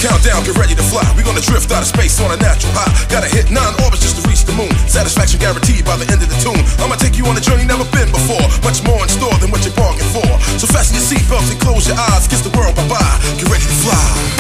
Countdown, get ready to fly. We're gonna drift out of space on a natural high. Gotta hit 9 orbits just to reach the moon. Satisfaction guaranteed by the end of the tune. I'ma take you on a journey never been before. Much more in store than what you bargained for. So fasten your seatbelts and close your eyes. Kiss the world bye-bye. Get ready to fly.